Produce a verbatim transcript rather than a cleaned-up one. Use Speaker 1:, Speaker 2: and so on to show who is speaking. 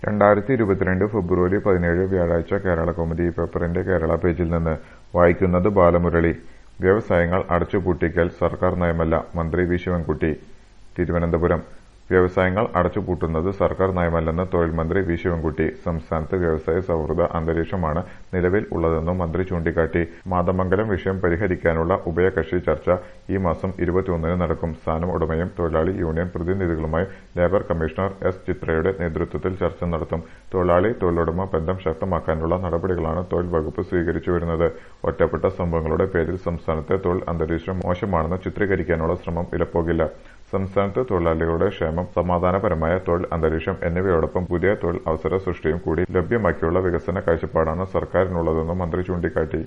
Speaker 1: രണ്ടായിരത്തി ഇരുപത്തിരണ്ട് ഫെബ്രുവരി പതിനേഴ് വ്യാഴാഴ്ച കേരളകൗമുദി പേപ്പറിന്റെ കേരള പേജിൽ നിന്ന് വായിക്കുന്നത് ബാലമുരളി. വ്യവസായങ്ങൾ അടച്ചുപൂട്ടിക്കൽ സർക്കാർ നയമല്ല, മന്ത്രി വി ശിവൻകുട്ടി. തിരുവനന്തപുരം: വ്യവസായങ്ങൾ അടച്ചുപൂട്ടുന്നത് സർക്കാർ നയമല്ലെന്ന് തൊഴിൽ മന്ത്രി വി ശിവൻകുട്ടി. സംസ്ഥാനത്ത് വ്യവസായ സൗഹൃദ അന്തരീക്ഷമാണ് നിലവിൽ ഉള്ളതെന്നും മന്ത്രി ചൂണ്ടിക്കാട്ടി. മാതമംഗലം വിഷയം പരിഹരിക്കാനുള്ള ഉഭയകക്ഷി ചർച്ച ഈ മാസം ഇരുപത്തിയൊന്നിന് നടക്കും. സ്ഥാനം ഉടമയും തൊഴിലാളി യൂണിയൻ പ്രതിനിധികളുമായി ലേബർ കമ്മീഷണർ എസ് ചിത്രയുടെ നേതൃത്വത്തിൽ ചർച്ച നടത്തും. തൊഴിലാളി തൊഴിലുടമ ബന്ധം ശക്തമാക്കാനുള്ള നടപടികളാണ് തൊഴിൽ വകുപ്പ് സ്വീകരിച്ചുവരുന്നത്. ഒറ്റപ്പെട്ട സംഭവങ്ങളുടെ പേരിൽ സംസ്ഥാനത്തെ തൊഴിൽ അന്തരീക്ഷം മോശമാണെന്ന് ചിത്രീകരിക്കാനുള്ള ശ്രമം വിലപ്പോകില്ല. സംസ്ഥാനത്ത് തൊഴിലാളികളുടെ ക്ഷേമം, സമാധാനപരമായ തൊഴിൽ അന്തരീക്ഷം എന്നിവയോടൊപ്പം പുതിയ തൊഴിൽ അവസര സൃഷ്ടിയും കൂടി ലക്ഷ്യമാക്കിയുള്ള വികസന കാഴ്ചപ്പാടാണ് സർക്കാരിനുള്ളതെന്നും മന്ത്രി ചൂണ്ടിക്കാട്ടി.